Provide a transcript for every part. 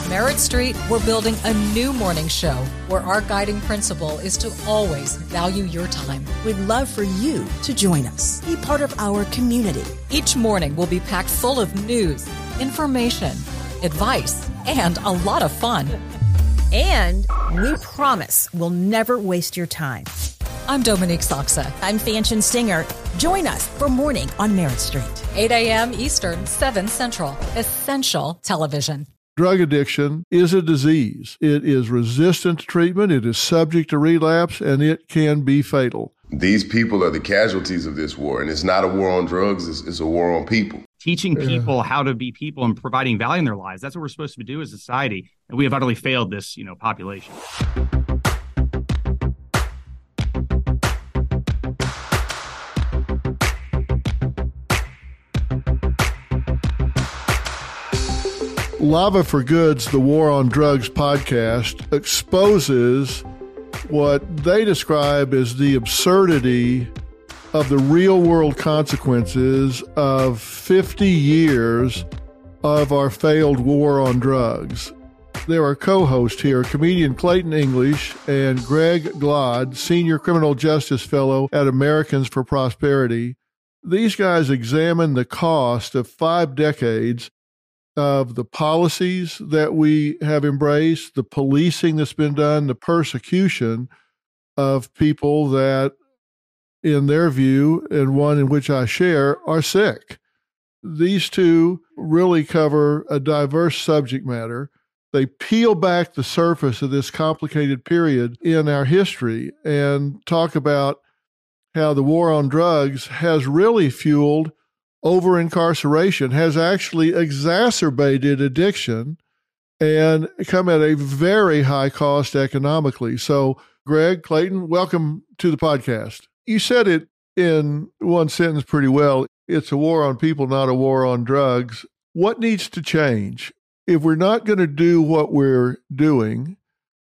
Merritt Street, we're building a new morning show where our guiding principle is to always value your time. We'd love for you to join us. Be part of our community. Each morning will be packed full of news, information, advice, and a lot of fun. And we promise we'll never waste your time. I'm Dominique Soxa. I'm Fanchon Singer. Join us for Morning on Merritt Street. 8 a.m. Eastern, 7 Central. Essential television. Drug addiction is a disease. It is resistant to treatment, it is subject to relapse, and it can be fatal. These people are the casualties of this war, and it's not a war on drugs, it's a war on people. Teaching people how to be people and providing value in their lives, that's what we're supposed to do as a society, and we have utterly failed this, population. Lava for Good's The War on Drugs podcast exposes what they describe as the absurdity of the real-world consequences of 50 years of our failed war on drugs. There are co-hosts here, comedian Clayton English and Greg Glod, Senior Criminal Justice Fellow at Americans for Prosperity. These guys examine the cost of 5 decades of the policies that we have embraced, the policing that's been done, the persecution of people that, in their view, and one in which I share, are sick. These two really cover a diverse subject matter. They peel back the surface of this complicated period in our history and talk about how the war on drugs has really fueled over-incarceration, has actually exacerbated addiction and come at a very high cost economically. So, Greg, Clayton, welcome to the podcast. You said it in one sentence pretty well. It's a war on people, not a war on drugs. What needs to change? If we're not going to do what we're doing,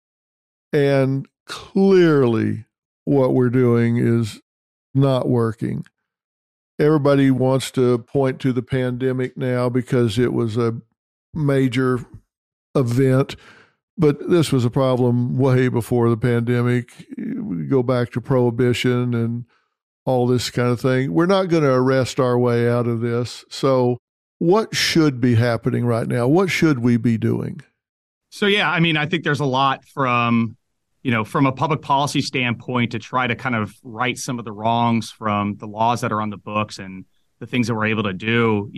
and clearly what we're doing is not working. Everybody wants to point to the pandemic now because it was a major event, but this was a problem way before the pandemic. We go back to prohibition and all this kind of thing. We're not going to arrest our way out of this. So what should be happening right now? What should we be doing? So, I think there's a lot from a public policy standpoint to try to kind of right some of the wrongs from the laws that are on the books and the things that we're able to do.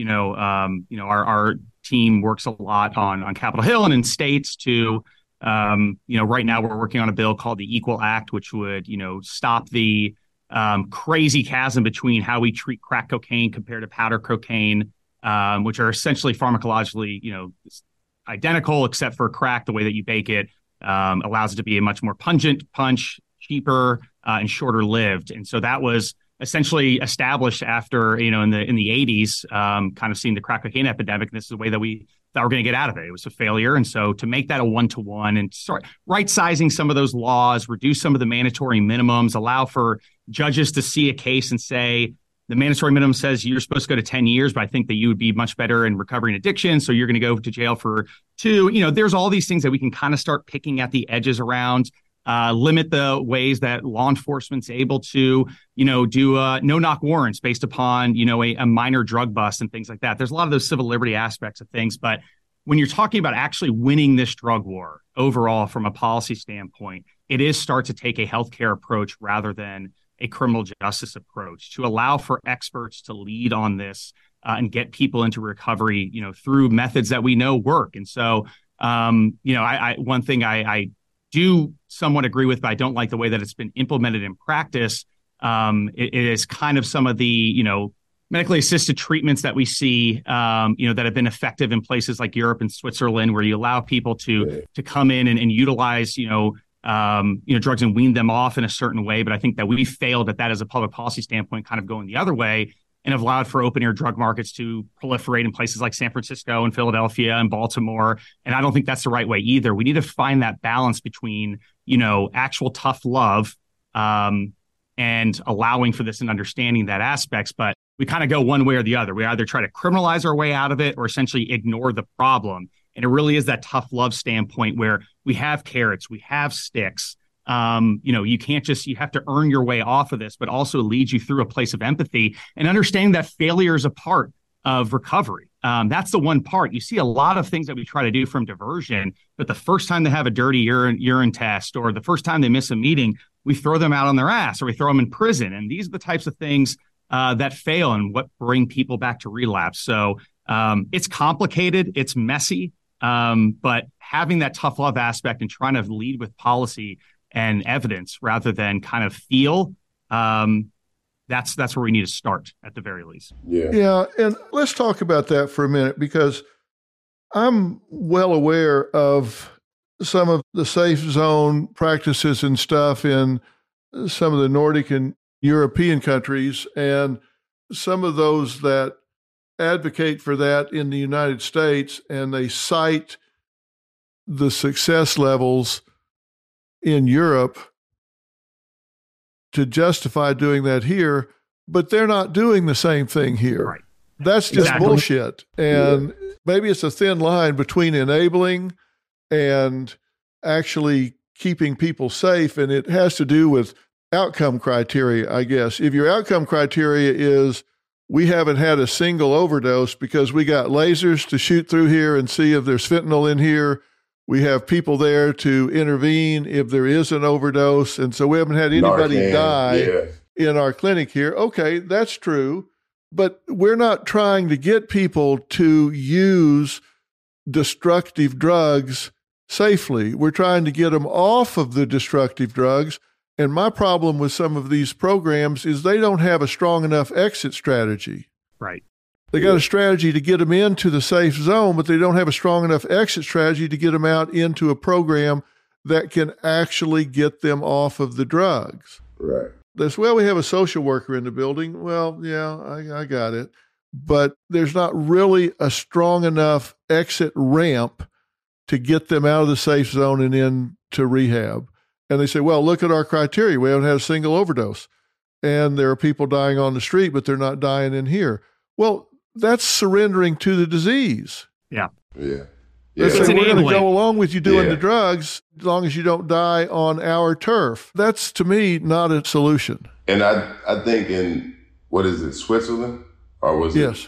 Our team works a lot on Capitol Hill and in states to, right now we're working on a bill called the Equal Act, which would, stop the crazy chasm between how we treat crack cocaine compared to powder cocaine, which are essentially pharmacologically, identical, except for crack, the way that you bake it. Allows it to be a much more pungent punch, cheaper, and shorter lived. And so that was essentially established after, in the 80s, kind of seeing the crack cocaine epidemic. And this is the way that we thought we're going to get out of it. It was a failure. And so to make that a 1-to-1 and start right-sizing some of those laws, reduce some of the mandatory minimums, allow for judges to see a case and say, the mandatory minimum says you're supposed to go to 10 years, but I think that you would be much better in recovering addiction. So you're going to go to jail for 2. There's all these things that we can kind of start picking at the edges around, limit the ways that law enforcement's able to, do no-knock warrants based upon, a minor drug bust and things like that. There's a lot of those civil liberty aspects of things. But when you're talking about actually winning this drug war overall from a policy standpoint, it is start to take a healthcare approach rather than a criminal justice approach, to allow for experts to lead on this and get people into recovery, through methods that we know work. And so, one thing I do somewhat agree with, but I don't like the way that it's been implemented in practice. It is kind of some of the, medically assisted treatments that we see, that have been effective in places like Europe and Switzerland, where you allow people to come in and utilize, drugs and wean them off in a certain way. But I think that we failed at that as a public policy standpoint, kind of going the other way, and have allowed for open air drug markets to proliferate in places like San Francisco and Philadelphia and Baltimore. And I don't think that's the right way either. We need to find that balance between, actual tough love and allowing for this and understanding that aspects. But we kind of go one way or the other. We either try to criminalize our way out of it or essentially ignore the problem. And it really is that tough love standpoint where we have carrots, we have sticks. You can't just, you have to earn your way off of this, but also lead you through a place of empathy and understanding that failure is a part of recovery. That's the one part. You see a lot of things that we try to do from diversion, but the first time they have a dirty urine test or the first time they miss a meeting, we throw them out on their ass or we throw them in prison. And these are the types of things that fail and what bring people back to relapse. So it's complicated, it's messy, but having that tough love aspect and trying to lead with policy and evidence rather than kind of feel, that's where we need to start at the very least. Yeah. And let's talk about that for a minute, because I'm well aware of some of the safe zone practices and stuff in some of the Nordic and European countries, and some of those that advocate for that in the United States, and they cite the success levels in Europe to justify doing that here, but they're not doing the same thing here. Right. That's just bullshit. And maybe it's a thin line between enabling and actually keeping people safe. And it has to do with outcome criteria, I guess. If your outcome criteria is we haven't had a single overdose because we got lasers to shoot through here and see if there's fentanyl in here, we have people there to intervene if there is an overdose, and so we haven't had anybody die in our clinic here. Okay, that's true, but we're not trying to get people to use destructive drugs safely. We're trying to get them off of the destructive drugs, and my problem with some of these programs is they don't have a strong enough exit strategy. Right. They got a strategy to get them into the safe zone, but they don't have a strong enough exit strategy to get them out into a program that can actually get them off of the drugs. Right. That's, well, we have a social worker in the building. Well, yeah, I got it. But there's not really a strong enough exit ramp to get them out of the safe zone and into rehab. And they say, well, look at our criteria. We haven't had a single overdose. And there are people dying on the street, but they're not dying in here. Well, that's surrendering to the disease. Yeah. They say, we're going to go along with you doing the drugs as long as you don't die on our turf. That's, to me, not a solution. And I think in, what is it, Switzerland? Or was it?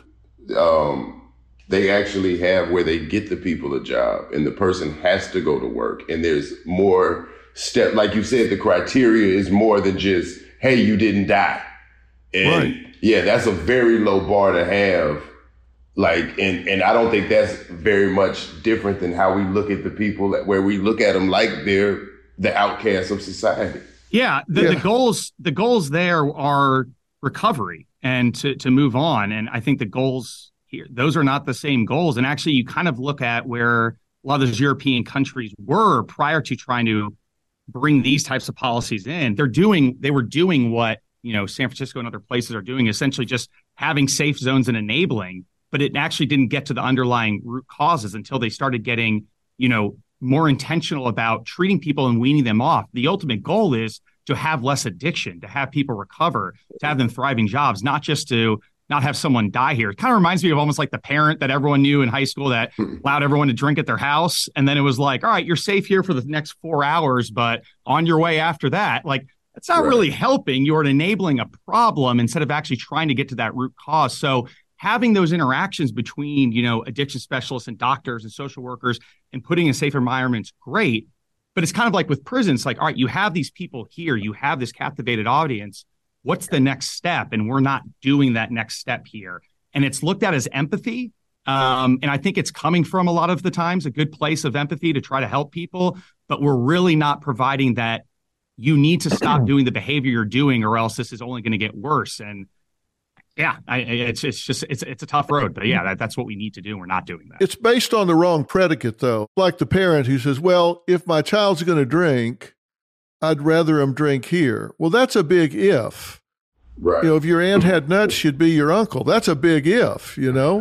They actually have where they get the people a job and the person has to go to work. And there's more step, like you said, the criteria is more than just, hey, you didn't die. And that's a very low bar to have. Like, and I don't think that's very much different than how we look at the people, where we look at them like they're the outcasts of society. Yeah. The goals there are recovery and to move on. And I think the goals here, those are not the same goals. And actually you kind of look at where a lot of those European countries were prior to trying to bring these types of policies in. They were doing what, San Francisco and other places are doing, essentially just having safe zones and enabling, but it actually didn't get to the underlying root causes until they started getting, more intentional about treating people and weaning them off. The ultimate goal is to have less addiction, to have people recover, to have them thriving jobs, not just to not have someone die here. It kind of reminds me of almost like the parent that everyone knew in high school that allowed everyone to drink at their house. And then it was like, all right, you're safe here for the next 4 hours, but on your way after that, like, it's not really helping. You're enabling a problem instead of actually trying to get to that root cause. So having those interactions between, addiction specialists and doctors and social workers and putting in safe environments, great. But it's kind of like with prisons, like, all right, you have these people here, you have this captivated audience. What's the next step? And we're not doing that next step here. And it's looked at as empathy. And I think it's coming from a lot of the times a good place of empathy to try to help people, but we're really not providing that. You need to stop doing the behavior you're doing, or else this is only going to get worse. And it's a tough road, but that's what we need to do. And we're not doing that. It's based on the wrong predicate, though. Like the parent who says, well, if my child's going to drink, I'd rather him drink here. Well, that's a big if. Right. If your aunt had nuts, she'd be your uncle. That's a big if,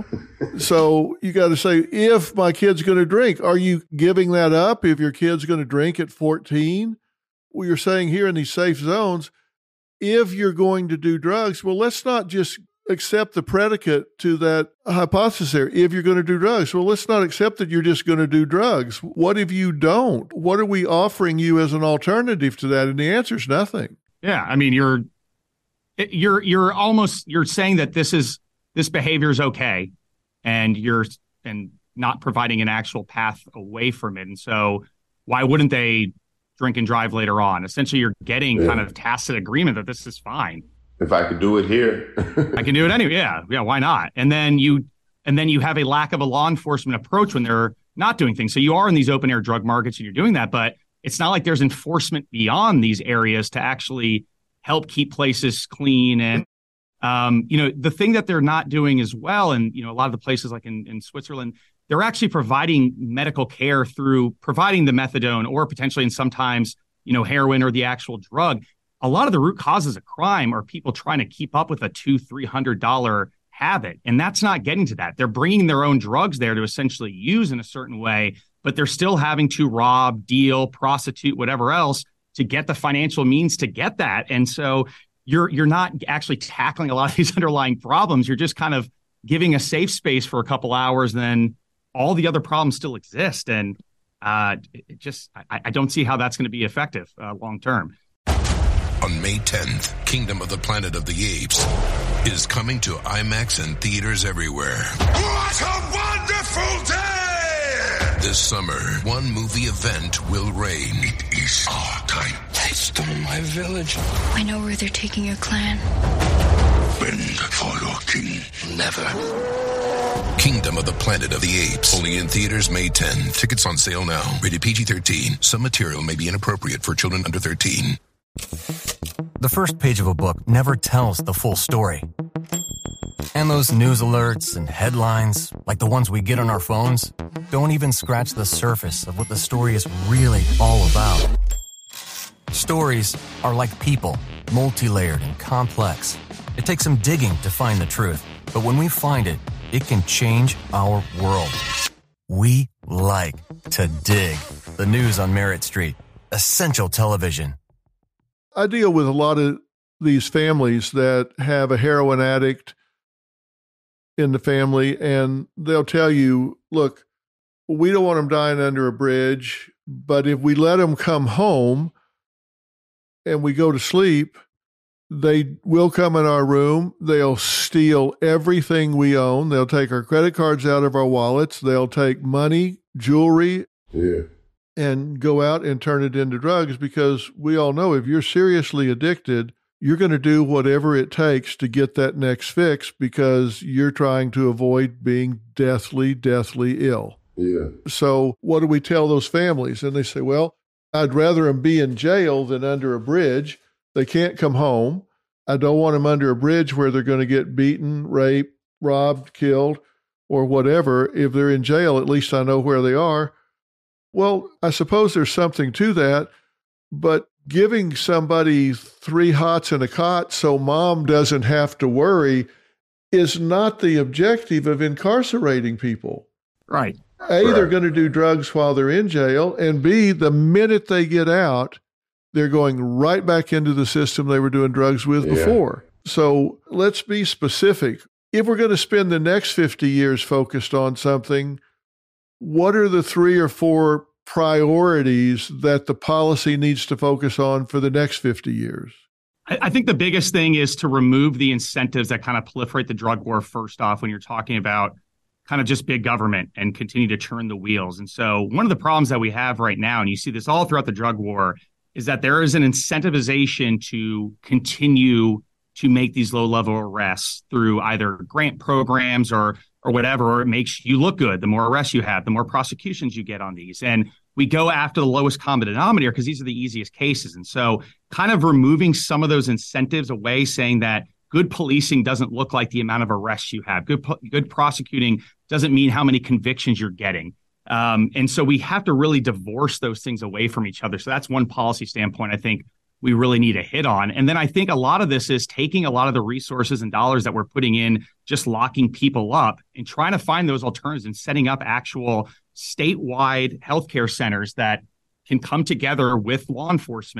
So you got to say, if my kid's going to drink, are you giving that up if your kid's going to drink at 14? Well, you're saying here in these safe zones, if you're going to do drugs, well, let's not just accept the predicate to that hypothesis there. If you're going to do drugs, well, let's not accept that you're just going to do drugs. What if you don't? What are we offering you as an alternative to that? And the answer is nothing. Yeah, I mean, you're saying that this behavior is okay, and you're not providing an actual path away from it. And so why wouldn't they drink and drive later on? Essentially, you're getting kind of tacit agreement that this is fine. If I could do it here, I can do it anyway. Yeah, why not? And then you have a lack of a law enforcement approach when they're not doing things. So you are in these open air drug markets and you're doing that, but it's not like there's enforcement beyond these areas to actually help keep places clean. And the thing that they're not doing as well, and a lot of the places like in Switzerland, they're actually providing medical care through providing the methadone or potentially, and sometimes, heroin or the actual drug. A lot of the root causes of crime are people trying to keep up with a $200-$300 habit. And that's not getting to that. They're bringing their own drugs there to essentially use in a certain way, but they're still having to rob, deal, prostitute, whatever else to get the financial means to get that. And so you're not actually tackling a lot of these underlying problems. You're just kind of giving a safe space for a couple hours, then all the other problems still exist. And I don't see how that's going to be effective long term. On May 10th, Kingdom of the Planet of the Apes is coming to IMAX and theaters everywhere. What a wonderful day! This summer, one movie event will reign. It is our time. They stole my village. I know where they're taking your clan. Bend for your king. Never. Kingdom of the Planet of the Apes. Only in theaters May 10. Tickets on sale now. Rated PG-13. Some material may be inappropriate for children under 13. The first page of a book never tells the full story. And those news alerts and headlines, like the ones we get on our phones, don't even scratch the surface of what the story is really all about. Stories are like people, multi-layered and complex. It takes some digging to find the truth, but when we find it, it can change our world. We like to dig. The news on Merritt Street. Essential television. I deal with a lot of these families that have a heroin addict in the family, and they'll tell you, look, we don't want them dying under a bridge, but if we let them come home and we go to sleep, they will come in our room. They'll steal everything we own. They'll take our credit cards out of our wallets. They'll take money, jewelry. Yeah. And go out and turn it into drugs, because we all know if you're seriously addicted, you're going to do whatever it takes to get that next fix because you're trying to avoid being deathly ill. Yeah. So what do we tell those families? And they say, well, I'd rather them be in jail than under a bridge. They can't come home. I don't want them under a bridge where they're going to get beaten, raped, robbed, killed, or whatever. If they're in jail, at least I know where they are. Well, I suppose there's something to that, but giving somebody 3 hots and a cot so mom doesn't have to worry is not the objective of incarcerating people. Right. A, they're going to do drugs while they're in jail, and B, the minute they get out, they're going right back into the system they were doing drugs with before. So let's be specific. If we're going to spend the next 50 years focused on something, what are the 3 or 4 priorities that the policy needs to focus on for the next 50 years? I think the biggest thing is to remove the incentives that kind of proliferate the drug war first off when you're talking about kind of just big government and continue to turn the wheels. And so one of the problems that we have right now, and you see this all throughout the drug war, is that there is an incentivization to continue to make these low-level arrests through either grant programs or whatever, or it makes you look good. The more arrests you have, the more prosecutions you get on these. And we go after the lowest common denominator because these are the easiest cases. And so kind of removing some of those incentives away, saying that good policing doesn't look like the amount of arrests you have. Good prosecuting doesn't mean how many convictions you're getting. And so we have to really divorce those things away from each other. So that's one policy standpoint I think we really need to hit on. And then I think a lot of this is taking a lot of the resources and dollars that we're putting in just locking people up and trying to find those alternatives and setting up actual statewide healthcare centers that can come together with law enforcement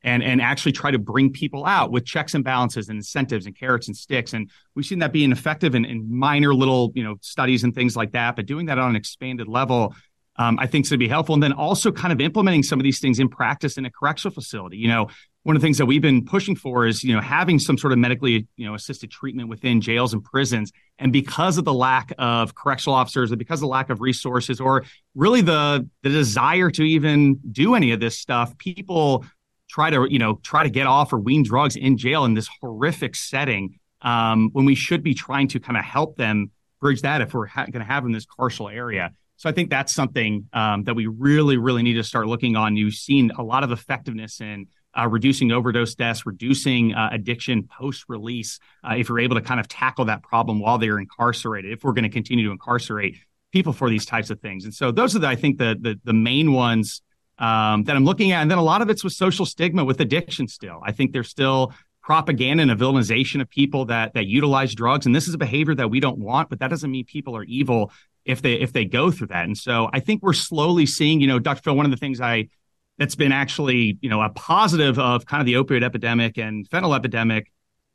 and actually try to bring people out with checks and balances and incentives and carrots and sticks. And we've seen that being effective in minor little, studies and things like that. But doing that on an expanded level, I think is going to be helpful. And then also kind of implementing some of these things in practice in a correctional facility. One of the things that we've been pushing for is, having some sort of medically, assisted treatment within jails and prisons. And because of the lack of correctional officers, or because of the lack of resources, or really the desire to even do any of this stuff, people try to get off or wean drugs in jail in this horrific setting, when we should be trying to kind of help them bridge that if we're going to have in this carceral area. So I think that's something that we really, really need to start looking on. You've seen a lot of effectiveness in reducing overdose deaths, reducing addiction post-release, if you're able to kind of tackle that problem while they're incarcerated, if we're going to continue to incarcerate people for these types of things. And so those are, I think, the main ones that I'm looking at. And then a lot of it's with social stigma with addiction still. I think there's still propaganda and a villainization of people that utilize drugs. And this is a behavior that we don't want, but that doesn't mean people are evil if they go through that. And so I think we're slowly seeing, Dr. Phil, one of the things that's been actually, a positive of kind of the opioid epidemic and fentanyl epidemic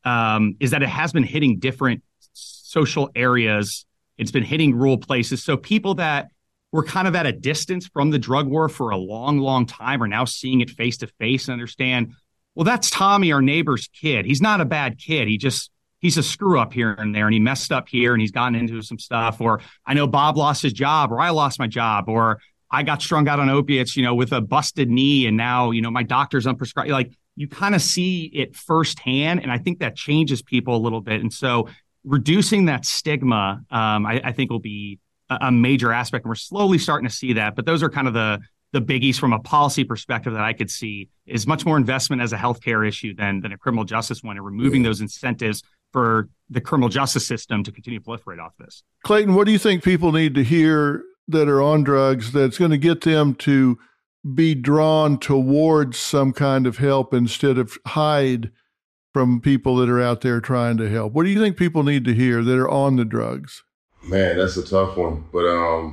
is that it has been hitting different social areas. It's been hitting rural places. So people that were kind of at a distance from the drug war for a long, long time are now seeing it face to face and understand, well, that's Tommy, our neighbor's kid. He's not a bad kid. He's a screw up here and there, and he messed up here and he's gotten into some stuff. Or I know Bob lost his job, or I lost my job, or I got strung out on opiates, with a busted knee. And now, my doctor's unprescribed. Like, you kind of see it firsthand. And I think that changes people a little bit. And so reducing that stigma, I think will be a major aspect. And we're slowly starting to see that. But those are kind of the biggies from a policy perspective that I could see is much more investment as a healthcare issue than a criminal justice one, and removing those incentives for the criminal justice system to continue to proliferate off this. Clayton, what do you think people need to hear that are on drugs that's going to get them to be drawn towards some kind of help instead of hide from people that are out there trying to help? What do you think people need to hear that are on the drugs? Man, that's a tough one. But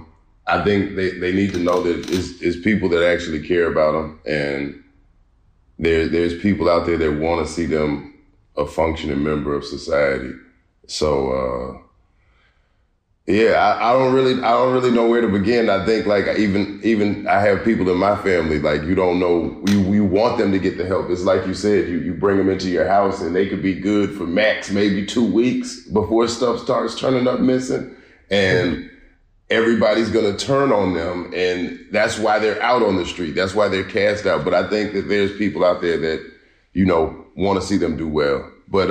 I think they need to know that it's people that actually care about them. And there's people out there that want to see them a functioning member of society. So, I don't really know where to begin. I think like even I have people in my family, like, you don't know, we want them to get the help. It's like you said, you bring them into your house and they could be good for max maybe 2 weeks before stuff starts turning up missing, and everybody's going to turn on them, and that's why they're out on the street. That's why they're cast out. But I think that there's people out there that, want to see them do well. But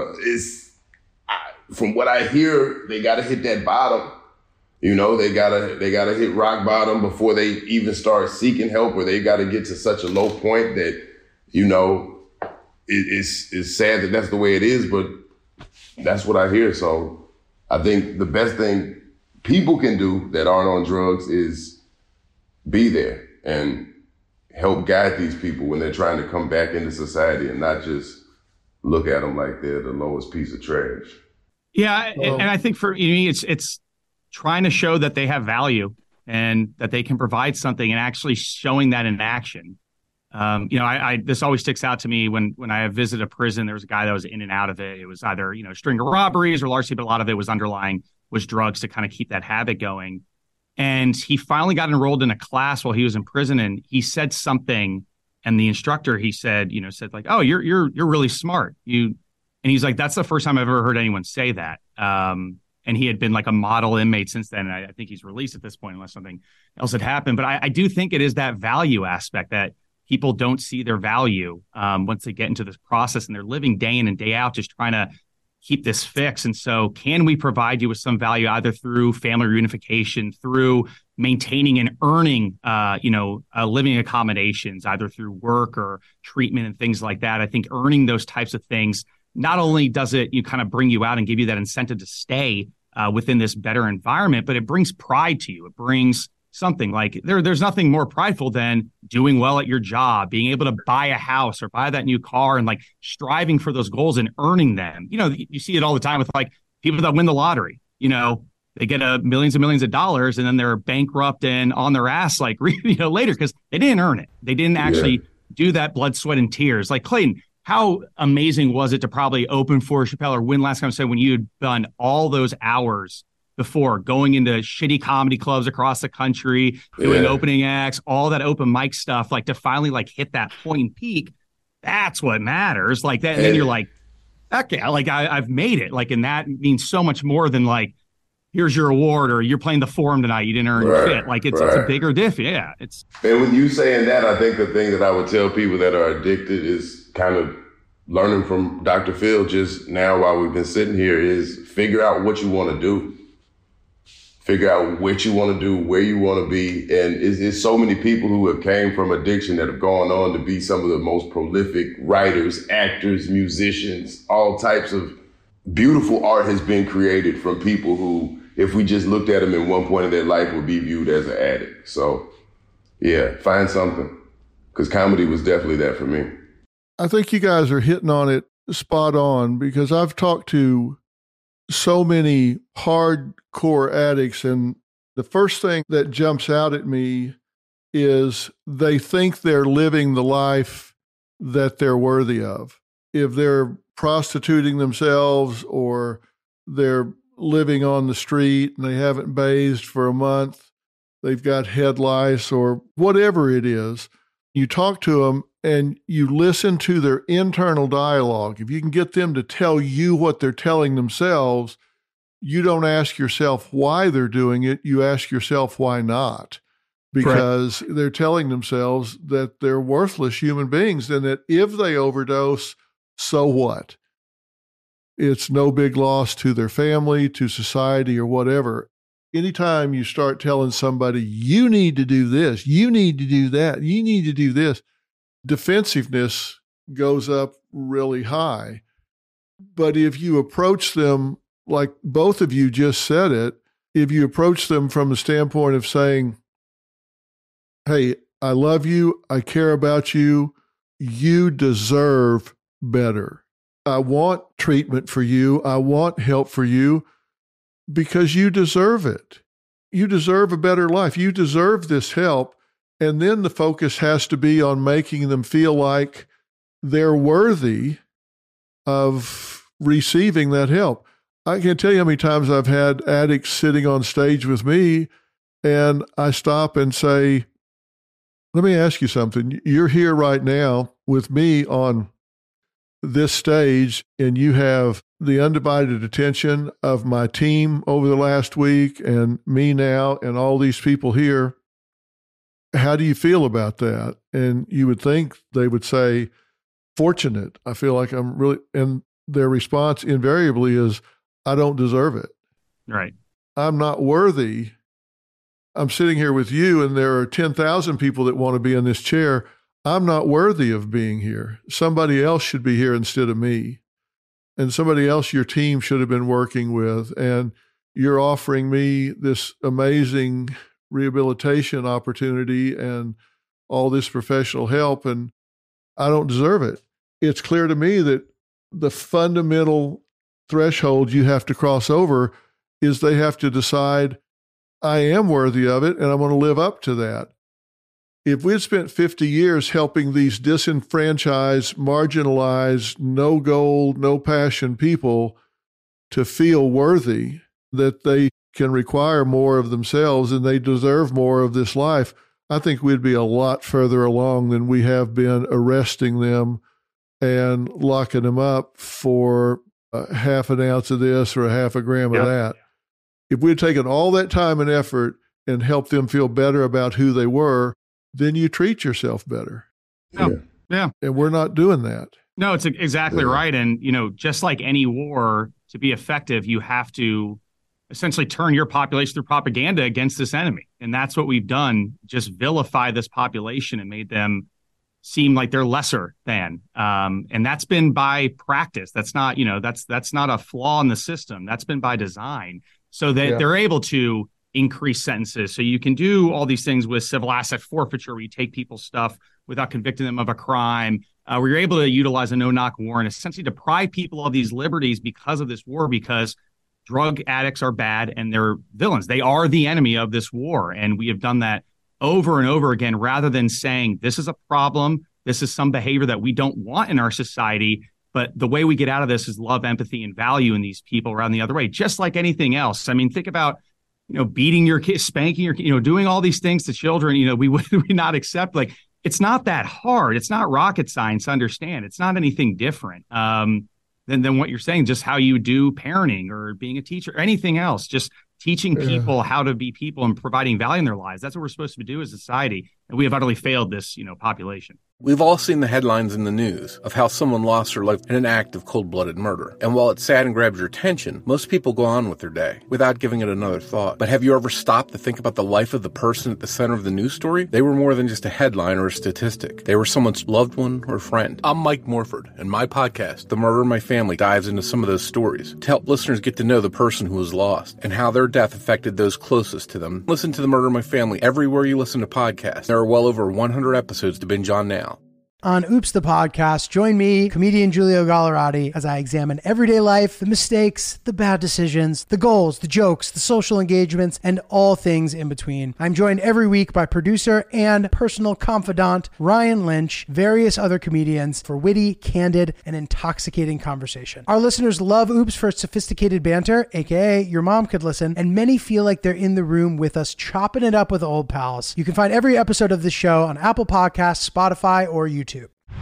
from what I hear, they got to hit that bottom. They gotta hit rock bottom before they even start seeking help, or they got to get to such a low point that, it's sad that that's the way it is, but that's what I hear. So I think the best thing people can do that aren't on drugs is be there and help guide these people when they're trying to come back into society, and not just look at them like they're the lowest piece of trash. Yeah, and I think for me, it's trying to show that they have value and that they can provide something, and actually showing that in action. This always sticks out to me when I visited a prison. There was a guy that was in and out of it. It was either a string of robberies or larceny, but a lot of it was drugs to kind of keep that habit going. And he finally got enrolled in a class while he was in prison, and he said something, and the instructor, he said like, "Oh, you're really smart." And he's like, "That's the first time I've ever heard anyone say that." And he had been like a model inmate since then. And I think he's released at this point, unless something else had happened. But I do think it is that value aspect that people don't see their value once they get into this process, and they're living day in and day out just trying to keep this fix. And so can we provide you with some value, either through family reunification, through maintaining and earning, living accommodations, either through work or treatment and things like that. I think earning those types of things, not only does it kind of bring you out and give you that incentive to stay within this better environment, but it brings pride to you. It brings something like there's nothing more prideful than doing well at your job, being able to buy a house or buy that new car, and like striving for those goals and earning them. You see it all the time with like people that win the lottery. They get millions and millions of dollars, and then they're bankrupt and on their ass like later because they didn't earn it. They didn't actually do that blood, sweat, and tears. Like, Clayton, how amazing was it to probably open for Chappelle, or when last time I said when you had done all those hours before, going into shitty comedy clubs across the country, doing opening acts, all that open mic stuff, like to finally like hit that point and peak. That's what matters. Like that. And then you're like, okay, like I've made it. Like, and that means so much more than like, here's your award, or you're playing the Forum tonight, you didn't earn shit. Like it's a bigger diff. Yeah. And when you saying that, I think the thing that I would tell people that are addicted is kind of learning from Dr. Phil just now while we've been sitting here is figure out what you want to do. Figure out what you want to do, where you want to be. And it's so many people who have came from addiction that have gone on to be some of the most prolific writers, actors, musicians, all types of beautiful art has been created from people who, if we just looked at them in one point of their life, would be viewed as an addict. So yeah, find something, because comedy was definitely that for me. I think you guys are hitting on it spot on, because I've talked to so many hardcore addicts, and the first thing that jumps out at me is they think they're living the life that they're worthy of. If they're prostituting themselves or they're living on the street and they haven't bathed for a month, they've got head lice or whatever it is, you talk to them and you listen to their internal dialogue. If you can get them to tell you what they're telling themselves, you don't ask yourself why they're doing it. You ask yourself why not, because they're telling themselves that they're worthless human beings and that if they overdose, so what? It's no big loss to their family, to society, or whatever. Anytime you start telling somebody, you need to do this, you need to do that, you need to do this, defensiveness goes up really high. But if you approach them, like both of you just said it, if you approach them from the standpoint of saying, hey, I love you, I care about you, you deserve better. I want treatment for you, I want help for you, because you deserve it. You deserve a better life. You deserve this help. And then the focus has to be on making them feel like they're worthy of receiving that help. I can't tell you how many times I've had addicts sitting on stage with me and I stop and say, let me ask you something. You're here right now with me on this stage and you have the undivided attention of my team over the last week and me now and all these people here. How do you feel about that? And you would think they would say, fortunate. I feel like I'm really, and their response invariably is, I don't deserve it. Right. I'm not worthy. I'm sitting here with you and there are 10,000 people that want to be in this chair. I'm not worthy of being here. Somebody else should be here instead of me. And somebody else your team should have been working with. And you're offering me this amazing rehabilitation opportunity and all this professional help, and I don't deserve it. It's clear to me that the fundamental threshold you have to cross over is they have to decide, I am worthy of it, and I'm going to live up to that. If we'd spent 50 years helping these disenfranchised, marginalized, no goal, no passion people to feel worthy, that they can require more of themselves and they deserve more of this life, I think we'd be a lot further along than we have been arresting them and locking them up for half an ounce of this or a half a gram of that. If we'd taken all that time and effort and helped them feel better about who they were, then you treat yourself better. Yeah. And we're not doing that. No, it's exactly right. And, just like any war, to be effective, you have to essentially turn your population through propaganda against this enemy. And that's what we've done, just vilify this population and made them seem like they're lesser than. And that's been by practice. That's not, that's not a flaw in the system. That's been by design so that they're able to increase sentences. So you can do all these things with civil asset forfeiture, where you take people's stuff without convicting them of a crime, where you're able to utilize a no-knock warrant, essentially deprive people of these liberties because of this war, because drug addicts are bad and they're villains. They are the enemy of this war. And we have done that over and over again, rather than saying, this is a problem, This is some behavior that we don't want in our society. But the way we get out of this is love, empathy, and value in these people around the other way, just like anything else. I mean, think about, beating your kids, spanking your, doing all these things to children, we would not accept. Like, it's not that hard. It's not rocket science to understand. It's not anything different than what you're saying, just how you do parenting or being a teacher or anything else, just teaching people how to be people and providing value in their lives. That's what we're supposed to do as a society. And we have utterly failed this, population. We've all seen the headlines in the news of how someone lost their life in an act of cold-blooded murder. And while it's sad and grabs your attention, most people go on with their day without giving it another thought. But have you ever stopped to think about the life of the person at the center of the news story? They were more than just a headline or a statistic. They were someone's loved one or friend. I'm Mike Morford, and my podcast, The Murder in My Family, dives into some of those stories to help listeners get to know the person who was lost and how their death affected those closest to them. Listen to The Murder in My Family everywhere you listen to podcasts. There are well over 100 episodes to binge on now. On Oops, the podcast, join me, comedian Giulio Gallerati, as I examine everyday life, the mistakes, the bad decisions, the goals, the jokes, the social engagements, and all things in between. I'm joined every week by producer and personal confidant Ryan Lynch, various other comedians for witty, candid, and intoxicating conversation. Our listeners love Oops for its sophisticated banter, aka your mom could listen, and many feel like they're in the room with us chopping it up with old pals. You can find every episode of the show on Apple Podcasts, Spotify, or YouTube.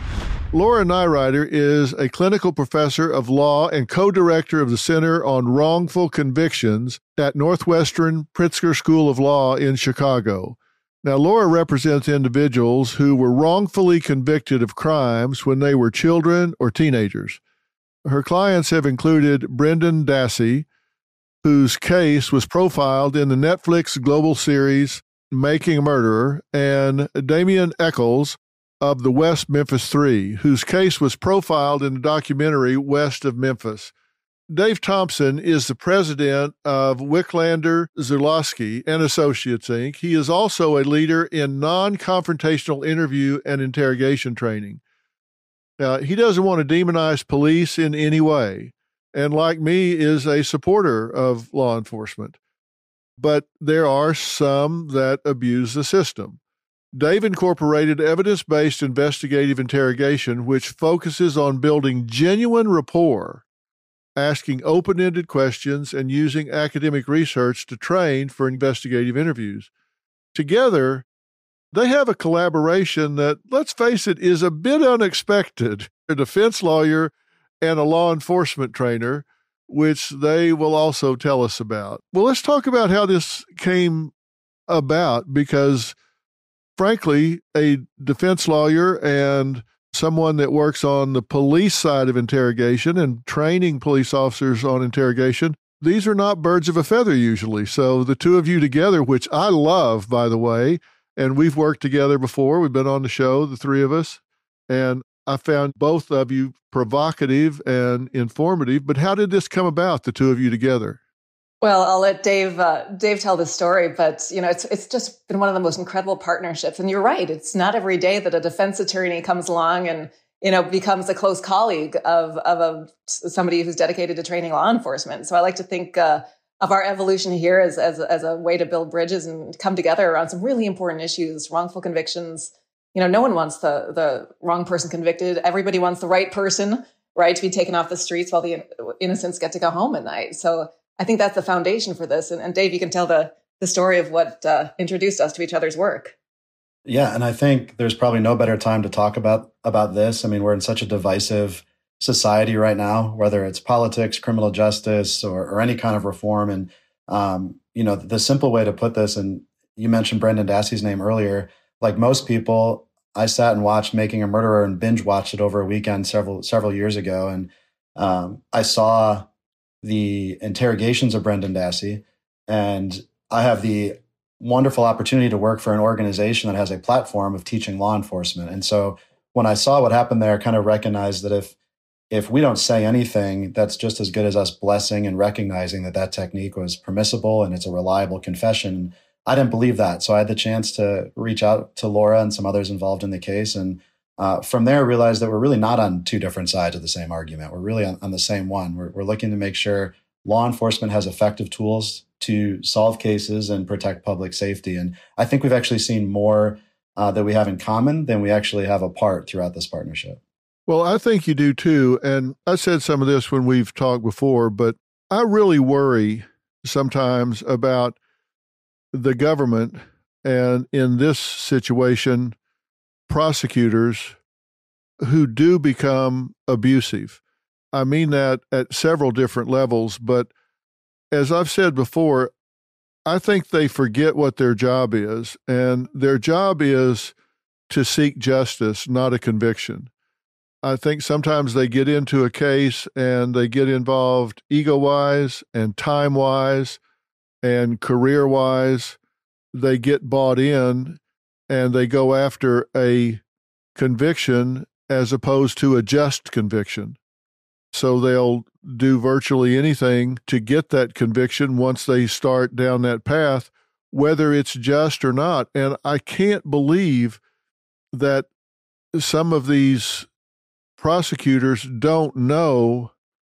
Laura Nyrider is a clinical professor of law and co-director of the Center on Wrongful Convictions at Northwestern Pritzker School of Law in Chicago. Now, Laura represents individuals who were wrongfully convicted of crimes when they were children or teenagers. Her clients have included Brendan Dassey, whose case was profiled in the Netflix global series Making a Murderer, and Damien Echols of the West Memphis Three, whose case was profiled in the documentary West of Memphis. Dave Thompson is the president of Wicklander Zulawski and Associates, Inc. He is also a leader in non-confrontational interview and interrogation training. He doesn't want to demonize police in any way, and like me, is a supporter of law enforcement. But there are some that abuse the system. Dave incorporated evidence-based investigative interrogation, which focuses on building genuine rapport, asking open-ended questions, and using academic research to train for investigative interviews. Together, they have a collaboration that, let's face it, is a bit unexpected. A defense lawyer and a law enforcement trainer, which they will also tell us about. Well, let's talk about how this came about, because frankly, a defense lawyer and someone that works on the police side of interrogation and training police officers on interrogation, these are not birds of a feather usually. So the two of you together, which I love, by the way, and we've worked together before. We've been on the show, the three of us, and I found both of you provocative and informative. But how did this come about, the two of you together? Well, I'll let Dave tell the story, but it's just been one of the most incredible partnerships. And you're right; it's not every day that a defense attorney comes along and becomes a close colleague of somebody who's dedicated to training law enforcement. So I like to think of our evolution here as a way to build bridges and come together around some really important issues: wrongful convictions. No one wants the wrong person convicted. Everybody wants the right person, right, to be taken off the streets while the innocents get to go home at night. So I think that's the foundation for this. And Dave, you can tell the story of what introduced us to each other's work. Yeah, and I think there's probably no better time to talk about this. I mean, we're in such a divisive society right now, whether it's politics, criminal justice, or any kind of reform. And, the simple way to put this, and you mentioned Brendan Dassey's name earlier, like most people, I sat and watched Making a Murderer and binge watched it over a weekend several years ago. And I saw the interrogations of Brendan Dassey, and I have the wonderful opportunity to work for an organization that has a platform of teaching law enforcement. And so when I saw what happened there, I kind of recognized that if we don't say anything, that's just as good as us blessing and recognizing that technique was permissible and it's a reliable confession. I didn't believe that. So I had the chance to reach out to Laura and some others involved in the case. And from there, I realized that we're really not on two different sides of the same argument. We're really on the same one. We're looking to make sure law enforcement has effective tools to solve cases and protect public safety. And I think we've actually seen more that we have in common than we actually have apart throughout this partnership. Well, I think you do too. And I said some of this when we've talked before, but I really worry sometimes about the government and, in this situation, prosecutors who do become abusive. I mean that at several different levels, but as I've said before, I think they forget what their job is, and their job is to seek justice, not a conviction. I think sometimes they get into a case and they get involved ego-wise and time-wise and career-wise. They get bought in and they go after a conviction as opposed to a just conviction. So they'll do virtually anything to get that conviction once they start down that path, whether it's just or not. And I can't believe that some of these prosecutors don't know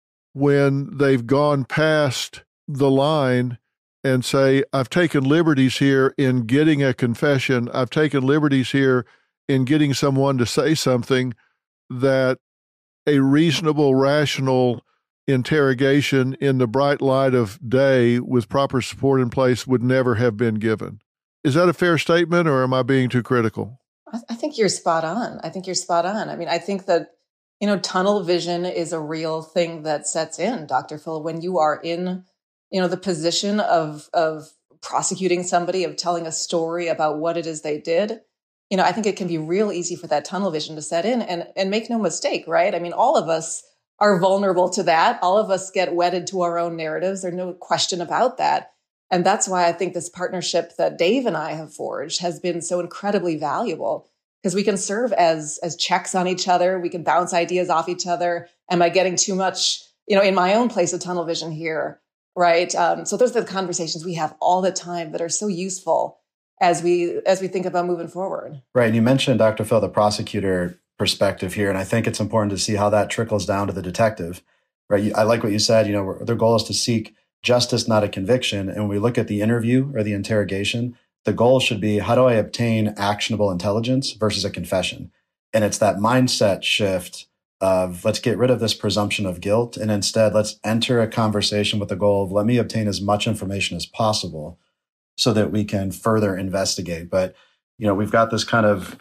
when they've gone past the line and say, I've taken liberties here in getting a confession. I've taken liberties here in getting someone to say something that a reasonable, rational interrogation in the bright light of day with proper support in place would never have been given. Is that a fair statement, or am I being too critical? I think you're spot on. I mean, I think that, tunnel vision is a real thing that sets in, Dr. Phil, when you are in, the position of prosecuting somebody, of telling a story about what it is they did. I think it can be real easy for that tunnel vision to set in, and make no mistake, right? I mean, all of us are vulnerable to that. All of us get wedded to our own narratives. There's no question about that. And that's why I think this partnership that Dave and I have forged has been so incredibly valuable, because we can serve as checks on each other. We can bounce ideas off each other. Am I getting too much, in my own place of tunnel vision here, right? So those are the conversations we have all the time that are so useful as we think about moving forward. Right. And you mentioned, Dr. Phil, the prosecutor perspective here. And I think it's important to see how that trickles down to the detective, right? I like what you said, their goal is to seek justice, not a conviction. And when we look at the interview or the interrogation, the goal should be, how do I obtain actionable intelligence versus a confession? And it's that mindset shift of, let's get rid of this presumption of guilt. And instead, let's enter a conversation with the goal of, let me obtain as much information as possible so that we can further investigate. But, we've got this kind of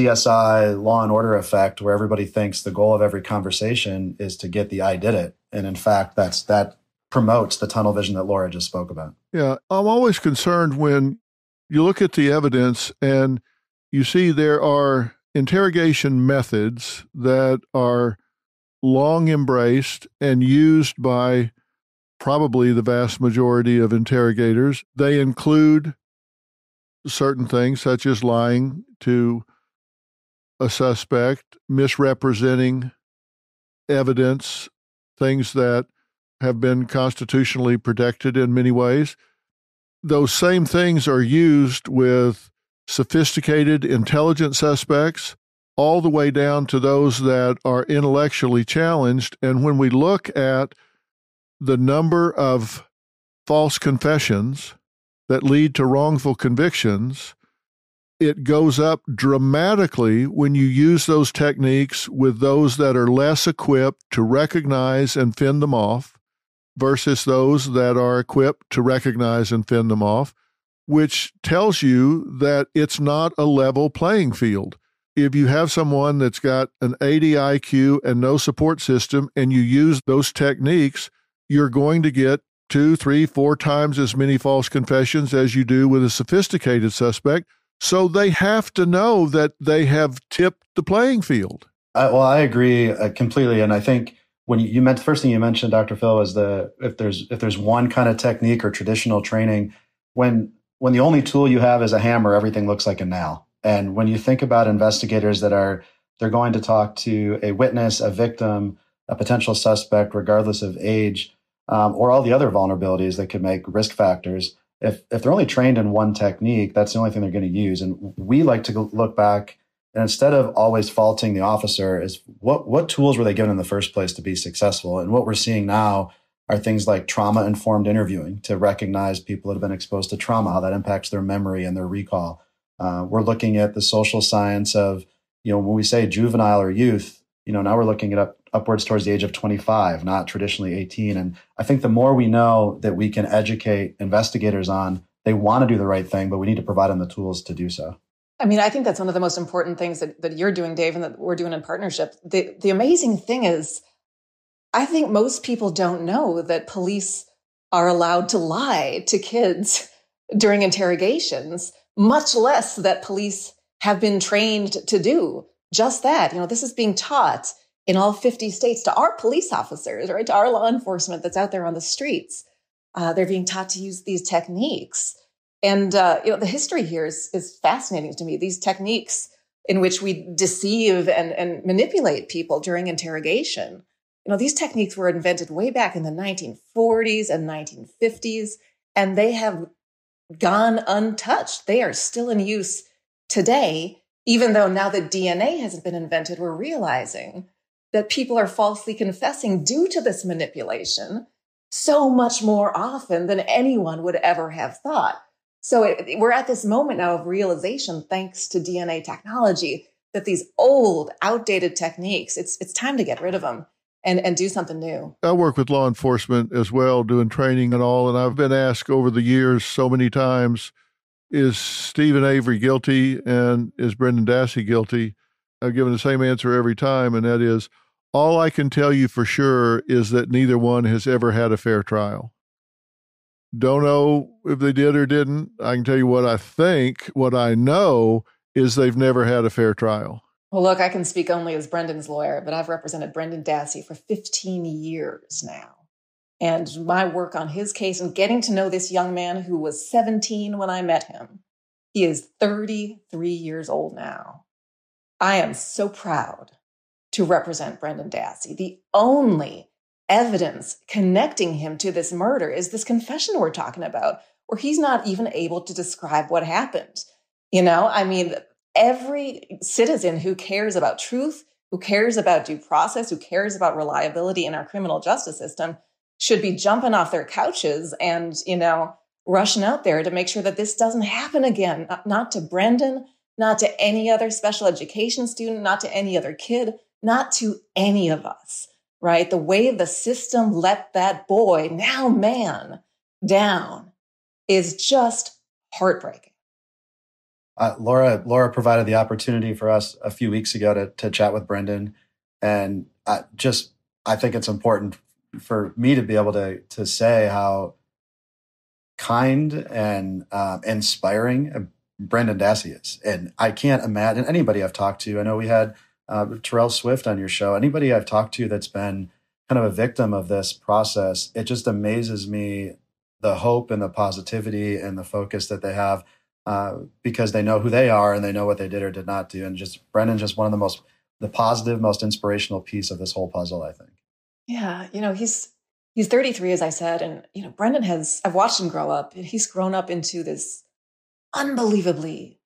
CSI Law and Order effect where everybody thinks the goal of every conversation is to get the I did it. And in fact, that promotes the tunnel vision that Laura just spoke about. Yeah, I'm always concerned when you look at the evidence and you see there are interrogation methods that are long embraced and used by probably the vast majority of interrogators. They include certain things such as lying to a suspect, misrepresenting evidence, things that have been constitutionally protected in many ways. Those same things are used with sophisticated, intelligent suspects, all the way down to those that are intellectually challenged. And when we look at the number of false confessions that lead to wrongful convictions, it goes up dramatically when you use those techniques with those that are less equipped to recognize and fend them off versus those that are equipped to recognize and fend them off, which tells you that it's not a level playing field. If you have someone that's got an 80 IQ and no support system and you use those techniques, you're going to get 2, 3, 4 times as many false confessions as you do with a sophisticated suspect. So they have to know that they have tipped the playing field. Well, I agree completely. And I think when you meant, the first thing you mentioned, Dr. Phil, was if there's one kind of technique or traditional training, when the only tool you have is a hammer, everything looks like a nail. And when you think about investigators they're going to talk to a witness, a victim, a potential suspect, regardless of age, or all the other vulnerabilities that could make risk factors. If they're only trained in one technique, that's the only thing they're going to use. And we like to look back, and instead of always faulting the officer, is what tools were they given in the first place to be successful? And what we're seeing now are things like trauma-informed interviewing to recognize people that have been exposed to trauma, how that impacts their memory and their recall. We're looking at the social science of, when we say juvenile or youth, now we're looking at upwards towards the age of 25, not traditionally 18. And I think the more we know that we can educate investigators on, they want to do the right thing, but we need to provide them the tools to do so. I mean, I think that's one of the most important things that you're doing, Dave, and that we're doing in partnership. The amazing thing is, I think most people don't know that police are allowed to lie to kids during interrogations, much less that police have been trained to do just that. This is being taught in all 50 states to our police officers, right? To our law enforcement that's out there on the streets. They're being taught to use these techniques. And, the history here is fascinating to me. These techniques in which we deceive and manipulate people during interrogation. These techniques were invented way back in the 1940s and 1950s, and they have gone untouched. They are still in use today, even though now that DNA hasn't been invented, we're realizing that people are falsely confessing due to this manipulation so much more often than anyone would ever have thought. So we're at this moment now of realization, thanks to DNA technology, that these old, outdated techniques, it's time to get rid of them and do something new. I work with law enforcement as well, doing training and all, and I've been asked over the years so many times, is Steven Avery guilty and is Brendan Dassey guilty? I've given the same answer every time, and that is, all I can tell you for sure is that neither one has ever had a fair trial. Don't know if they did or didn't. I can tell you what I think. What I know is they've never had a fair trial. Well, look, I can speak only as Brendan's lawyer, but I've represented Brendan Dassey for 15 years now. And my work on his case and getting to know this young man who was 17 when I met him, he is 33 years old now. I am so proud to represent Brendan Dassey. The only evidence connecting him to this murder is this confession we're talking about, where he's not even able to describe what happened. Every citizen who cares about truth, who cares about due process, who cares about reliability in our criminal justice system should be jumping off their couches and, rushing out there to make sure that this doesn't happen again. Not to Brendan, not to any other special education student, not to any other kid, not to any of us. Right? The way the system let that boy, now man, down is just heartbreaking. Laura provided the opportunity for us a few weeks ago to chat with Brendan. And I think it's important for me to be able to say how kind and inspiring Brendan Dassey is. And I can't imagine anybody I've talked to. I know we had Terrell Swift on your show. Anybody I've talked to that's been kind of a victim of this process, it just amazes me the hope and the positivity and the focus that they have because they know who they are and they know what they did or did not do. And Brendan, just one of the positive, most inspirational piece of this whole puzzle, I think. Yeah. He's 33, as I said. And, Brendan I've watched him grow up, and he's grown up into this unbelievably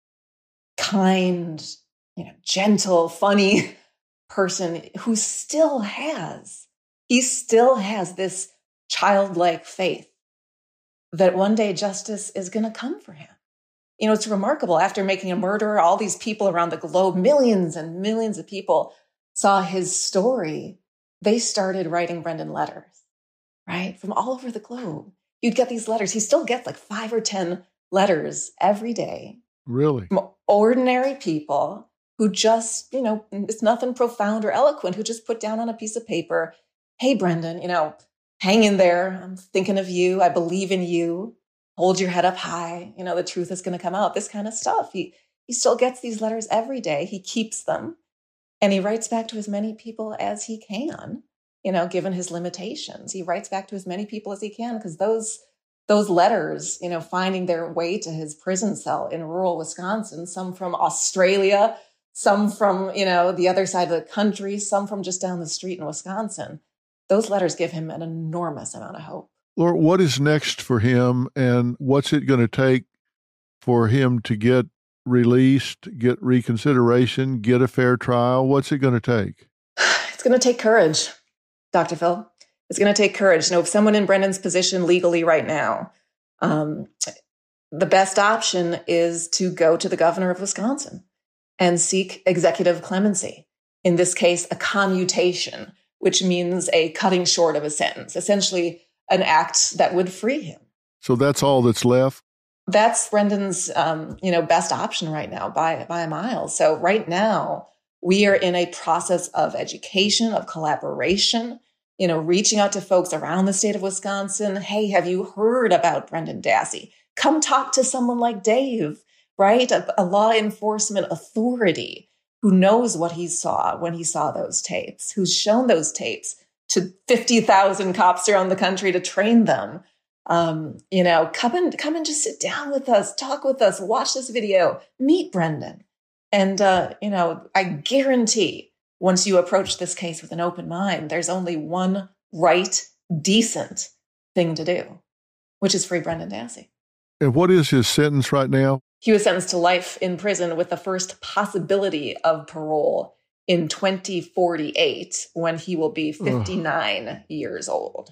kind, gentle, funny person who still has this childlike faith that one day justice is going to come for him. It's remarkable. After making a murderer, all these people around the globe, millions and millions of people saw his story. They started writing Brendan letters, right? From all over the globe. You'd get these letters. He still gets like 5 or 10 letters every day. Really? From ordinary people who just, it's nothing profound or eloquent, who just put down on a piece of paper, hey, Brendan, hang in there. I'm thinking of you. I believe in you. Hold your head up high. The truth is going to come out. This kind of stuff. He still gets these letters every day. He keeps them. And he writes back to as many people as he can, given his limitations. He writes back to as many people as he can because those letters, finding their way to his prison cell in rural Wisconsin, some from Australia, some from, the other side of the country, some from just down the street in Wisconsin. Those letters give him an enormous amount of hope. Laura, what is next for him, and what's it going to take for him to get released, get reconsideration, get a fair trial? What's it going to take? It's going to take courage, Dr. Phil. It's going to take courage. If someone in Brendan's position legally right now, the best option is to go to the governor of Wisconsin and seek executive clemency. In this case, a commutation, which means a cutting short of a sentence, essentially an act that would free him. So that's all that's left? That's Brendan's, best option right now by a mile. So right now, we are in a process of education, of collaboration, reaching out to folks around the state of Wisconsin. Hey, have you heard about Brendan Dassey? Come talk to someone like Dave, right? A law enforcement authority who knows what he saw when he saw those tapes, who's shown those tapes to 50,000 cops around the country to train them. Come and just sit down with us, talk with us, watch this video, meet Brendan. And, I guarantee once you approach this case with an open mind, there's only one right, decent thing to do, which is free Brendan Dassey. And what is his sentence right now? He was sentenced to life in prison with the first possibility of parole in 2048 when he will be 59 years old.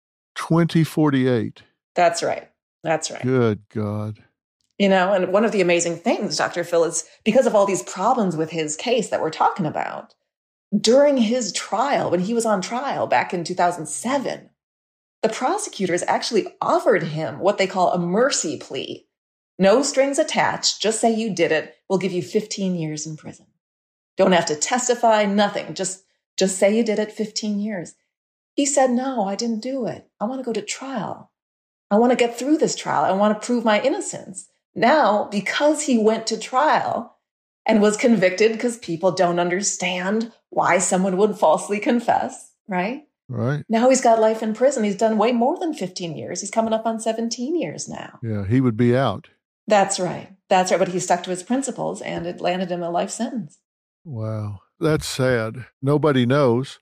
2048. That's right. That's right. Good God. And one of the amazing things, Dr. Phil, is because of all these problems with his case that we're talking about, during his trial, when he was on trial back in 2007, the prosecutors actually offered him what they call a mercy plea. No strings attached. Just say you did it. We'll give you 15 years in prison. Don't have to testify, nothing. Just say you did it, 15 years. He said, no, I didn't do it. I want to go to trial. I want to get through this trial. I want to prove my innocence. Now, because he went to trial and was convicted, because people don't understand why someone would falsely confess, right? Right. Now he's got life in prison. He's done way more than 15 years. He's coming up on 17 years now. Yeah, he would be out. That's right. That's right. But he stuck to his principles and it landed him a life sentence. Wow. That's sad. Nobody knows.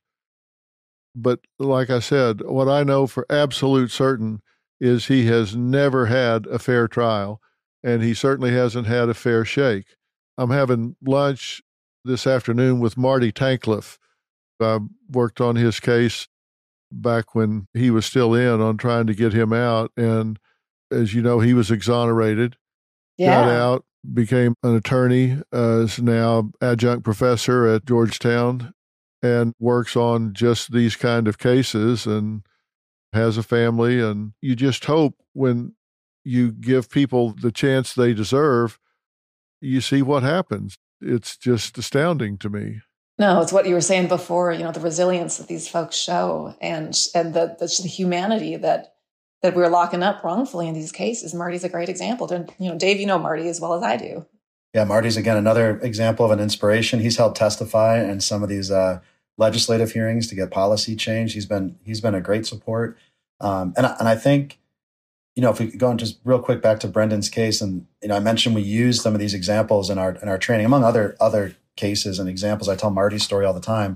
But like I said, what I know for absolute certain is he has never had a fair trial, and he certainly hasn't had a fair shake. I'm having lunch this afternoon with Marty Tankleff. I worked on his case back when he was still in on trying to get him out. And as you know, he was exonerated, got out, became an attorney, is now adjunct professor at Georgetown and works on just these kind of cases and has a family. And you just hope when you give people the chance they deserve, you see what happens. It's just astounding to me. No, it's what you were saying before, the resilience that these folks show and the humanity that we're locking up wrongfully in these cases. Marty's a great example. Dave, you know Marty as well as I do. Yeah, Marty's, again, another example of an inspiration. He's helped testify in some of these legislative hearings to get policy change. He's been a great support. And I think, if we go on just real quick back to Brendan's case, and, I mentioned we use some of these examples in our training, among other cases and examples. I tell Marty's story all the time.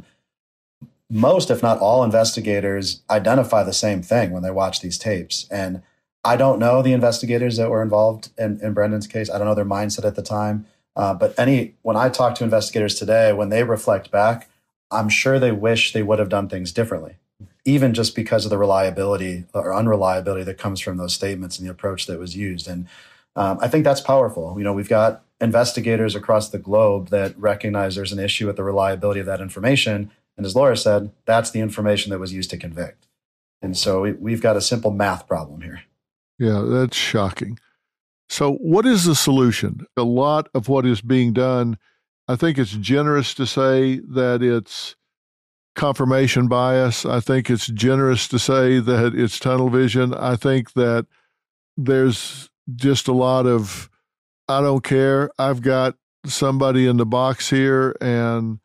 Most, if not all, investigators identify the same thing when they watch these tapes. And I don't know the investigators that were involved in Brendan's case. I don't know their mindset at the time. But when I talk to investigators today, when they reflect back, I'm sure they wish they would have done things differently, even just because of the reliability or unreliability that comes from those statements and the approach that was used. And I think that's powerful. We've got investigators across the globe that recognize there's an issue with the reliability of that information. And as Laura said, that's the information that was used to convict. And so we've got a simple math problem here. Yeah, that's shocking. So what is the solution? A lot of what is being done, I think it's generous to say that it's confirmation bias. I think it's generous to say that it's tunnel vision. I think that there's just a lot of, I don't care. I've got somebody in the box here and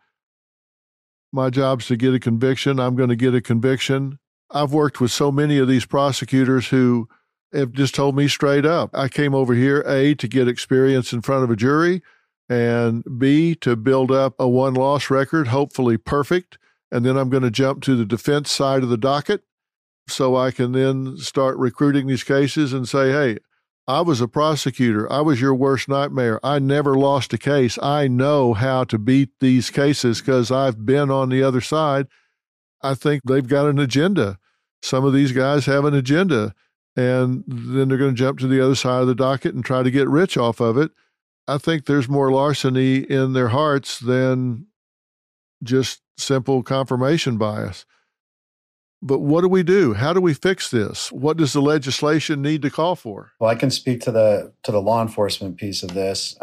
my job's to get a conviction. I'm going to get a conviction. I've worked with so many of these prosecutors who have just told me straight up, I came over here, A, to get experience in front of a jury, and B, to build up a one-loss record, hopefully perfect. And then I'm going to jump to the defense side of the docket so I can then start recruiting these cases and say, hey, I was a prosecutor. I was your worst nightmare. I never lost a case. I know how to beat these cases because I've been on the other side. I think they've got an agenda. Some of these guys have an agenda. and then they're going to jump to the other side of the docket and try to get rich off of it. I think there's more larceny in their hearts than just simple confirmation bias. But what do we do? How do we fix this? What does the legislation need to call for? Well, I can speak to the law enforcement piece of this.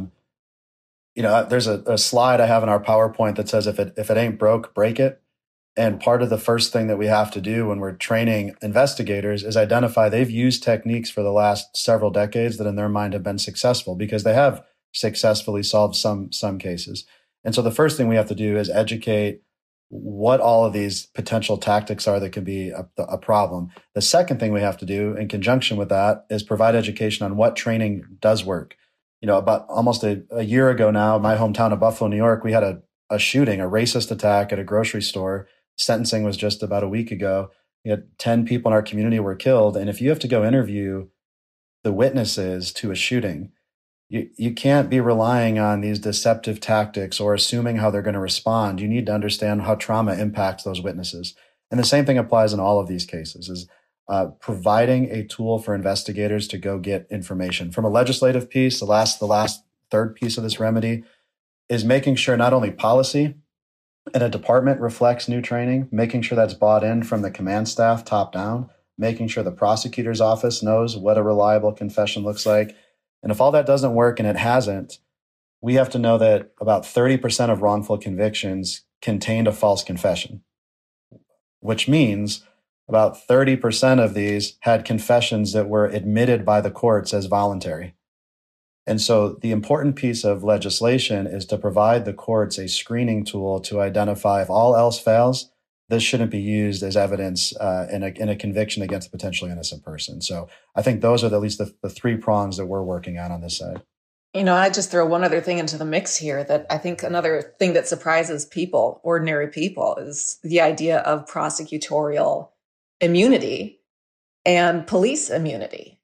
There's a slide I have in our PowerPoint that says if it ain't broke, break it. And part of the first thing that we have to do when we're training investigators is identify they've used techniques for the last several decades that in their mind have been successful, because they have successfully solved some cases. And so the first thing we have to do is educate what all of these potential tactics are that can be a problem. The second thing we have to do in conjunction with that is provide education on what training does work. About almost a year ago now, my hometown of Buffalo, New York, we had a shooting, a racist attack at a grocery store. Sentencing was just about a week ago. We had 10 people in our community were killed. And if you have to go interview the witnesses to a shooting, you can't be relying on these deceptive tactics or assuming how they're going to respond. You need to understand how trauma impacts those witnesses. And the same thing applies in all of these cases, is providing a tool for investigators to go get information. From a legislative piece, the last third piece of this remedy is making sure not only policy in a department reflects new training, making sure that's bought in from the command staff top down, making sure the prosecutor's office knows what a reliable confession looks like. And if all that doesn't work, and it hasn't, we have to know that about 30% of wrongful convictions contained a false confession, which means about 30% of these had confessions that were admitted by the courts as voluntary. And so the important piece of legislation is to provide the courts a screening tool to identify, if all else fails, this shouldn't be used as evidence in a conviction against a potentially innocent person. So I think those are at least the three prongs that we're working on this side. I just throw one other thing into the mix here that I think another thing that surprises people, ordinary people, is the idea of prosecutorial immunity and police immunity.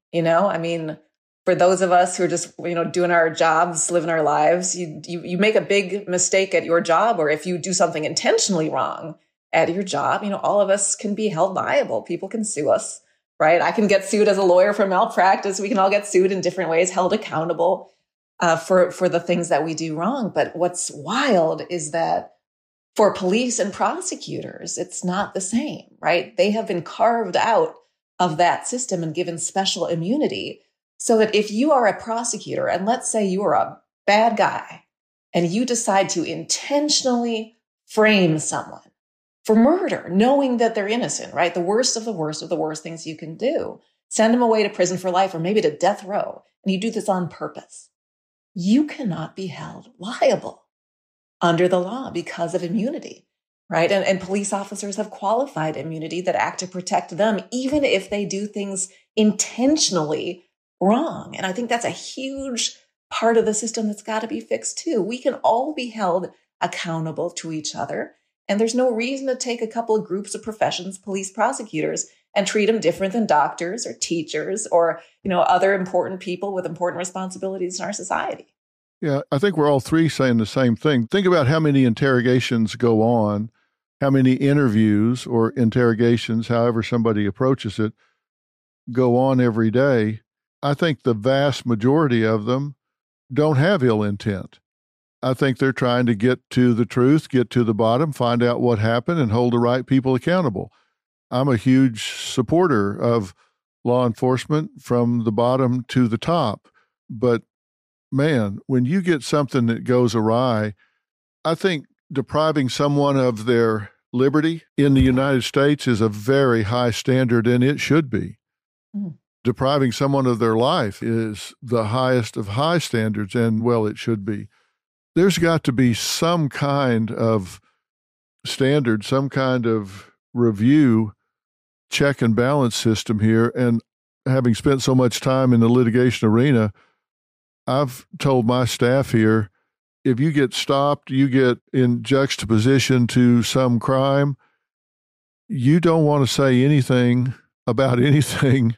For those of us who are just, doing our jobs, living our lives, you make a big mistake at your job, or if you do something intentionally wrong at your job, all of us can be held liable. People can sue us, right? I can get sued as a lawyer for malpractice. We can all get sued in different ways, held accountable for the things that we do wrong. But what's wild is that for police and prosecutors, it's not the same, right? They have been carved out of that system and given special immunity, so that if you are a prosecutor, and let's say you are a bad guy, and you decide to intentionally frame someone for murder, knowing that they're innocent, right? The worst of the worst of the worst things you can do. Send them away to prison for life, or maybe to death row, and you do this on purpose. You cannot be held liable under the law because of immunity, right? And police officers have qualified immunity that act to protect them, even if they do things intentionally wrong. And I think that's a huge part of the system that's got to be fixed too. We can all be held accountable to each other. And there's no reason to take a couple of groups of professions, police, prosecutors, and treat them different than doctors or teachers or, other important people with important responsibilities in our society. Yeah, I think we're all three saying the same thing. Think about how many interrogations go on, how many interviews or interrogations, however somebody approaches it, go on every day. I think the vast majority of them don't have ill intent. I think they're trying to get to the truth, get to the bottom, find out what happened, and hold the right people accountable. I'm a huge supporter of law enforcement from the bottom to the top. But man, when you get something that goes awry, I think depriving someone of their liberty in the United States is a very high standard, and it should be. Depriving someone of their life is the highest of high standards, and, well, it should be. There's got to be some kind of standard, some kind of review, check and balance system here. And having spent so much time in the litigation arena, I've told my staff here, if you get stopped, you get in juxtaposition to some crime, you don't want to say anything about anything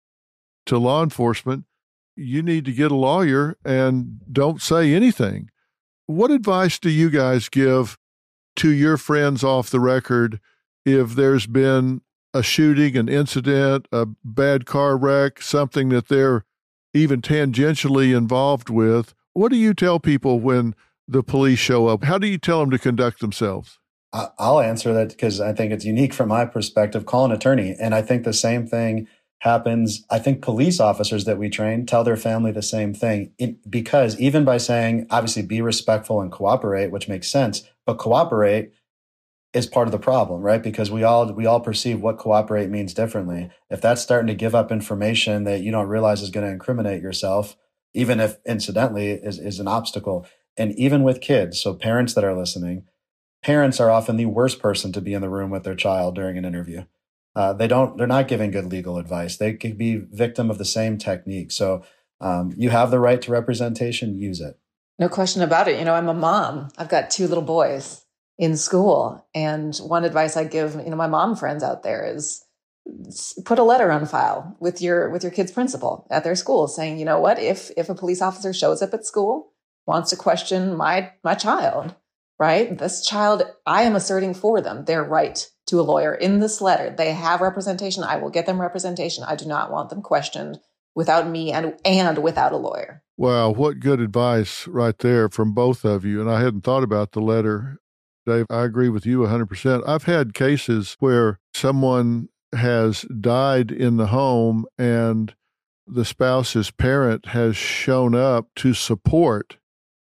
to law enforcement. You need to get a lawyer and don't say anything. What advice do you guys give to your friends off the record if there's been a shooting, an incident, a bad car wreck, something that they're even tangentially involved with. What do you tell people when the police show up? How do you tell them to conduct themselves? I'll answer that because I think it's unique from my perspective. Call an attorney. And I think the same thing happens. I think police officers that we train tell their family the same thing, because even by saying, obviously, be respectful and cooperate, which makes sense, but cooperate is part of the problem, right? Because we all perceive what cooperate means differently. If that's starting to give up information that you don't realize is going to incriminate yourself, even if incidentally is an obstacle. And even with kids, so parents that are listening, parents are often the worst person to be in the room with their child during an interview. They're not giving good legal advice. They could be victim of the same technique. So you have the right to representation, use it. No question about it. I'm a mom. I've got 2 little boys in school. And one advice I give, my mom friends out there is put a letter on file with your kid's principal at their school saying, you know what, if a police officer shows up at school, wants to question my child, right? This child, I am asserting for them their right to a lawyer. In this letter, they have representation. I will get them representation. I do not want them questioned without me and without a lawyer. Wow, what good advice right there from both of you. And I hadn't thought about the letter. Dave, I agree with you 100%. I've had cases where someone has died in the home and the spouse's parent has shown up to support,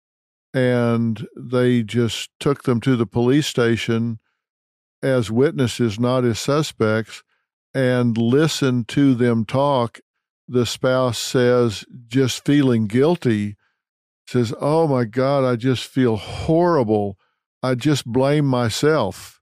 and they just took them to the police station as witnesses, not as suspects, and listened to them talk. The spouse says, just feeling guilty, says, "Oh my God, I just feel horrible. I just blame myself."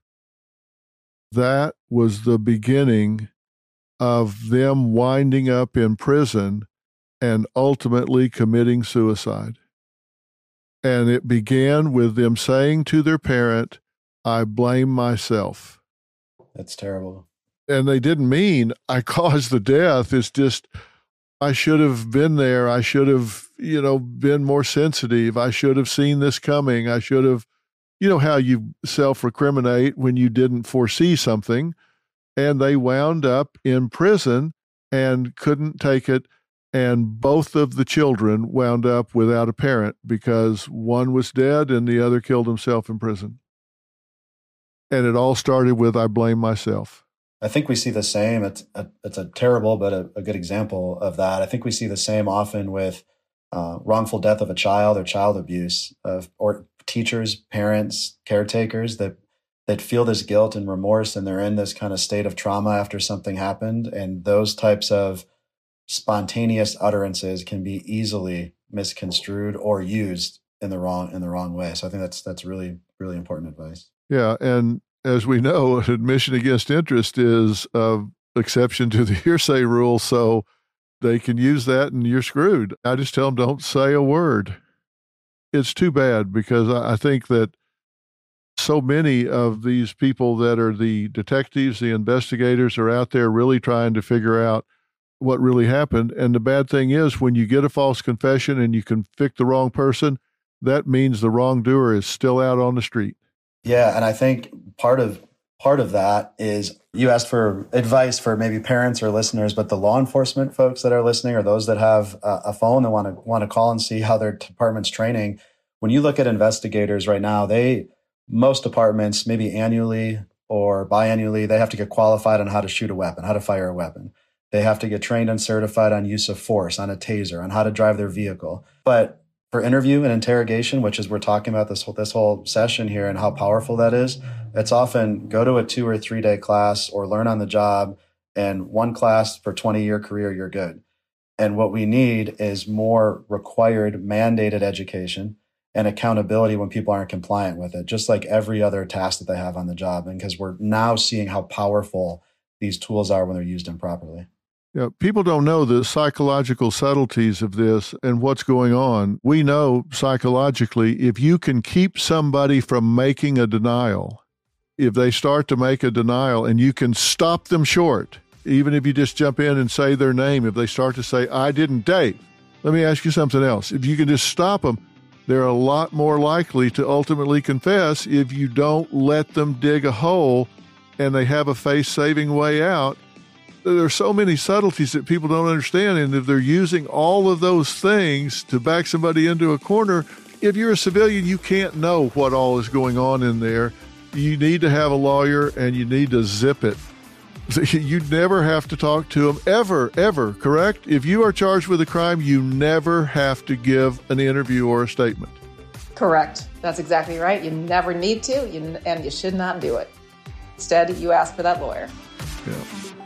That was the beginning of them winding up in prison and ultimately committing suicide. And it began with them saying to their parent, "I blame myself." That's terrible. And they didn't mean I caused the death. It's just, I should have been there. I should have, been more sensitive. I should have seen this coming. I should have, how you self-recriminate when you didn't foresee something. And they wound up in prison and couldn't take it. And both of the children wound up without a parent because one was dead and the other killed himself in prison. And it all started with, I blame myself. I think we see the same. It's a terrible, but a good example of that. I think we see the same often with wrongful death of a child or child abuse, or teachers, parents, caretakers that feel this guilt and remorse, and they're in this kind of state of trauma after something happened. And those types of spontaneous utterances can be easily misconstrued or used in the wrong way. So I think that's really, really important advice. Yeah. And as we know, admission against interest is an exception to the hearsay rule. So they can use that and you're screwed. I just tell them, don't say a word. It's too bad because I think that so many of these people that are the detectives, the investigators, are out there really trying to figure out what really happened. And the bad thing is when you get a false confession and you convict the wrong person, that means the wrongdoer is still out on the street. Yeah. And I think part of that is, you asked for advice for maybe parents or listeners, but the law enforcement folks that are listening, or those that have a phone and want to call and see how their department's training. When you look at investigators right now, most departments, maybe annually or biannually, they have to get qualified on how to shoot a weapon, how to fire a weapon. They have to get trained and certified on use of force, on a taser, on how to drive their vehicle. But for interview and interrogation, which is we're talking about this whole session here and how powerful that is, it's often go to a 2 or 3 day class or learn on the job, and one class for 20-year career, you're good. And what we need is more required mandated education and accountability when people aren't compliant with it, just like every other task that they have on the job. And because we're now seeing how powerful these tools are when they're used improperly. Yeah, people don't know the psychological subtleties of this and what's going on. We know psychologically, if you can keep somebody from making a denial, if they start to make a denial and you can stop them short, even if you just jump in and say their name, if they start to say, I didn't date, let me ask you something else. If you can just stop them, they're a lot more likely to ultimately confess if you don't let them dig a hole and they have a face-saving way out. There are so many subtleties that people don't understand, and if they're using all of those things to back somebody into a corner, if you're a civilian, you can't know what all is going on in there. You need to have a lawyer, and you need to zip it. You never have to talk to them, ever, correct? If you are charged with a crime, you never have to give an interview or a statement. Correct. That's exactly right. You never need to, and you should not do it. Instead, you ask for that lawyer. Yeah.